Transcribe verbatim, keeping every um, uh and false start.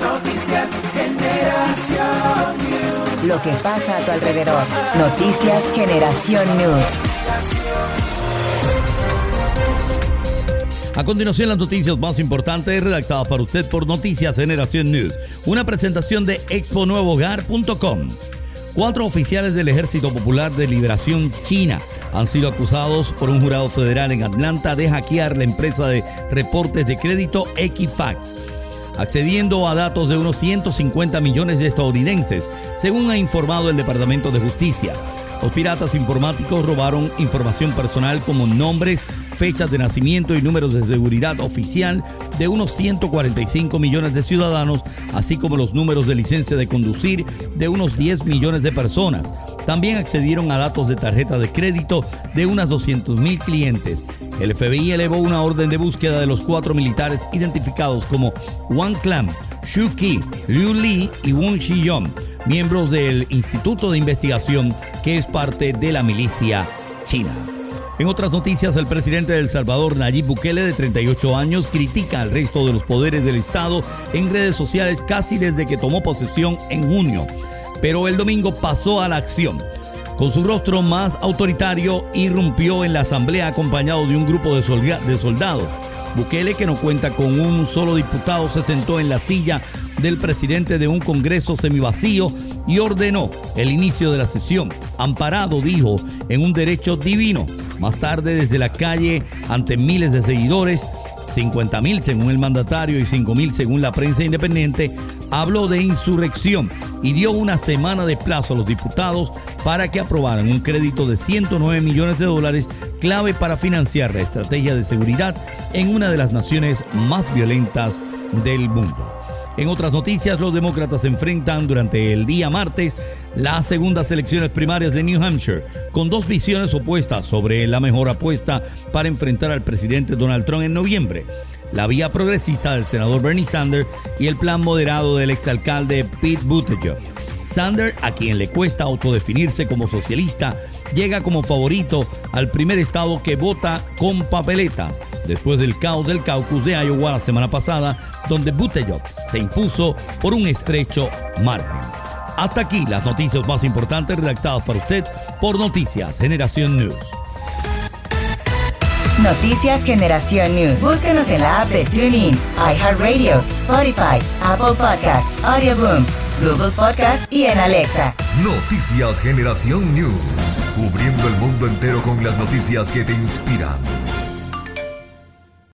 Noticias Generación News. Lo que pasa a tu alrededor. Noticias Generación News. A continuación, las noticias más importantes redactadas para usted por Noticias Generación News. Una presentación de expo nuevo hogar punto com. Cuatro oficiales del Ejército Popular de Liberación China han sido acusados por un jurado federal en Atlanta de hackear la empresa de reportes de crédito Equifax, accediendo a datos de unos ciento cincuenta millones de estadounidenses, según ha informado el Departamento de Justicia. Los piratas informáticos robaron información personal como nombres, fechas de nacimiento y números de seguridad oficial de unos ciento cuarenta y cinco millones de ciudadanos, así como los números de licencia de conducir de unos diez millones de personas. También accedieron a datos de tarjeta de crédito de unas doscientos mil clientes. El F B I elevó una orden de búsqueda de los cuatro militares identificados como Wang Clam, Shu Qi, Liu Li y Wang Xiyong, miembros del Instituto de Investigación que es parte de la milicia china. En otras noticias, el presidente de El Salvador, Nayib Bukele, de treinta y ocho años, critica al resto de los poderes del Estado en redes sociales casi desde que tomó posesión en junio. Pero el domingo pasó a la acción. Con su rostro más autoritario, irrumpió en la asamblea acompañado de un grupo de, solga- de soldados. Bukele, que no cuenta con un solo diputado, se sentó en la silla del presidente de un congreso semivacío y ordenó el inicio de la sesión, amparado, dijo, en un derecho divino. Más tarde, desde la calle, ante miles de seguidores, cincuenta mil según el mandatario y cinco mil según la prensa independiente, habló de insurrección y dio una semana de plazo a los diputados para que aprobaran un crédito de ciento nueve millones de dólares, clave para financiar la estrategia de seguridad en una de las naciones más violentas del mundo. En otras noticias, los demócratas enfrentan durante el día martes las segundas elecciones primarias de New Hampshire, con dos visiones opuestas sobre la mejor apuesta para enfrentar al presidente Donald Trump en noviembre: la vía progresista del senador Bernie Sanders y el plan moderado del exalcalde Pete Buttigieg. Sanders, a quien le cuesta autodefinirse como socialista, llega como favorito al primer estado que vota con papeleta, después del caos del caucus de Iowa la semana pasada, donde Buttigieg se impuso por un estrecho margen. Hasta aquí las noticias más importantes redactadas para usted por Noticias Generación News. Noticias Generación News. Búscanos en la app de TuneIn, iHeartRadio, Spotify, Apple Podcast, Audioboom, Google Podcast y en Alexa. Noticias Generación News. Cubriendo el mundo entero con las noticias que te inspiran.